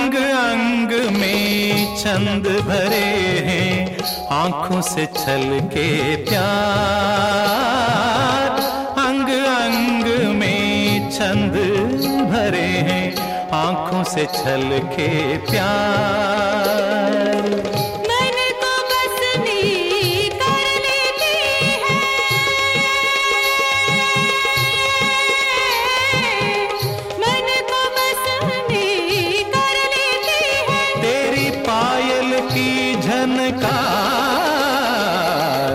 अंग अंग में चंद भरे हैं, आंखों से छलके प्यार। अंग अंग में चंद भरे हैं, आंखों से छलके प्यार। मन को बसनी कर लेती है, मन को बसनी कर लेती है, तेरी पायल की झनकार।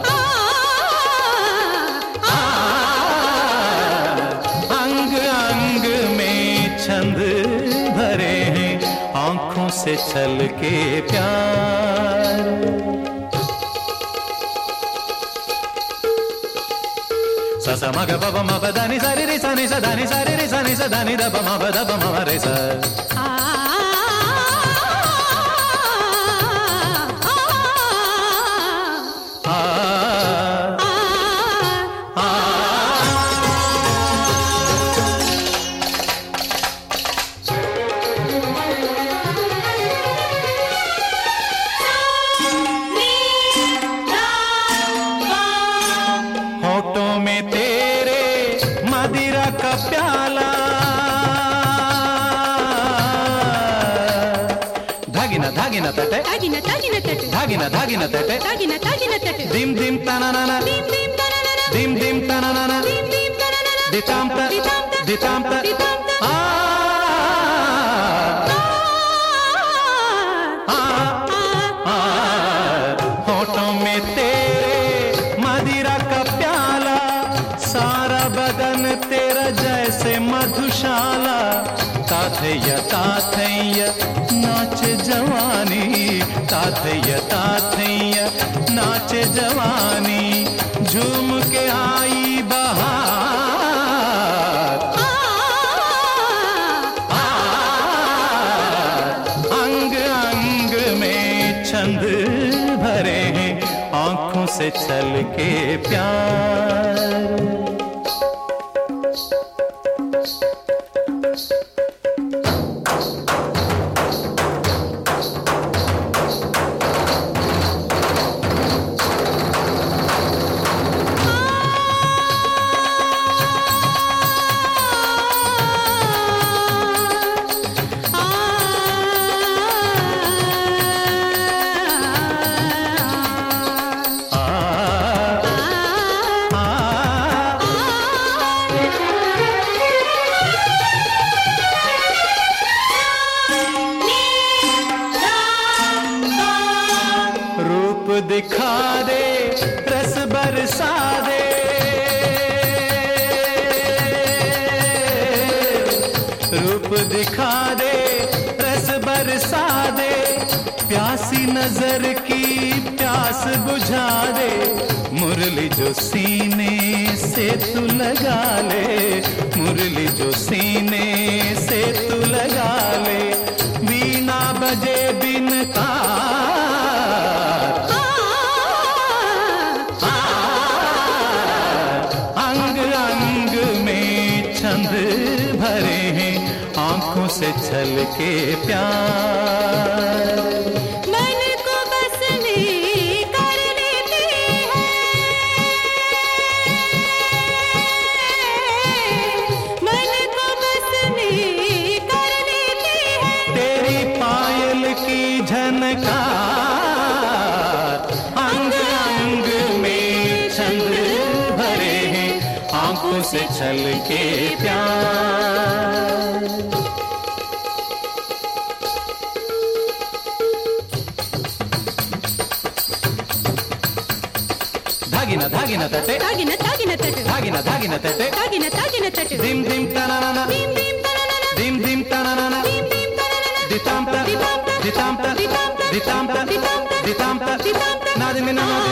अंग अंग में छंद भरे हैं, आंखों से छलके प्यार। सा सा म ग प प म प दा नि सा रे रे सा नि सा दा नि सा रे रे सा नि सा दा नि दा प म प दा प म प रे सा। होठों में तेरे मदिरा का प्याला, धागिना धागिना तटे, तागिना तागिना तट, धागिना धागिना तटे, तागिना तागिना तट, दिम दिम तनाना, दीम दीम तननन, दिम दिम तनाना, दीम दीम तननन, दिताम त दिताम त दिताम त, आ आ आ। होठों में तेरे मदिरा का प्याला, सारा बदन तेरा जैसे मधुशाला। ताथैया ताथैया नाचे जवानी, ताथैया ताथैया नाचे जवानी, झूम के आई बहार। अंग अंग में छंद भरे हैं, आंखों से छलके प्यार। रूप दिखा दे, रस बरसा दे, रूप दिखा दे, रस बरसा दे, प्यासी नजर की प्यास बुझा दे। मुरली जो सीने से तू लगा ले, मुरली जो सीने से तू लगा ले, वीणा बजे बिन तार। अंग अंग में छंद भरे हैं, आंखों से छलके प्यार। मन को बसनी कर लेती है, मन को बसनी कर लेती है, तेरी पायल की झनकार। अंग अंग में छंद भरे हैं, आंखों से छलके प्यार। धागिना धागिना तटे, तागिना तागिना तट, धागिना धागिना तटे, तागिना तागिना तट, दिम दिम तनाना, दीम दीम तननन, दिम दिम तनाना, दीम दीम तननन, दिताम त दिताम त, दिताम त दिताम त, दिताम त दिताम त, दिताम त दिताम त, नादिमिना